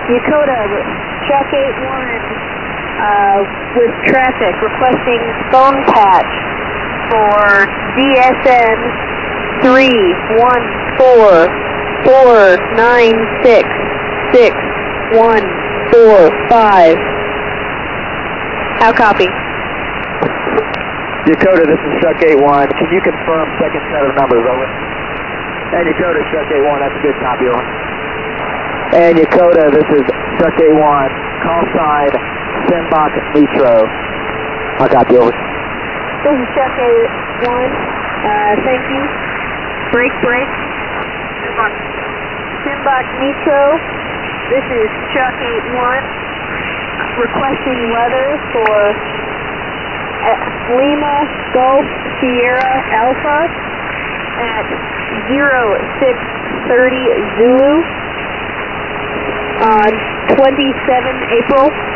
Dakota, Chuck 81 with traffic requesting phone patch for DSN 31449666145. How copy? Dakota, this is Chuck 81. Can you confirm second set of numbers, over? And Dakota, Chuck 81, that's a good copy, over. And Dakota, this is Chuck 81. Call sign Simbach Metro. I'll copy, over. This is Chuck 81. Thank you. Break. Simbach Metro. This is Chuck 81. Requesting weather for Lima Golf Sierra Alpha at 0630 Zulu on 27 April.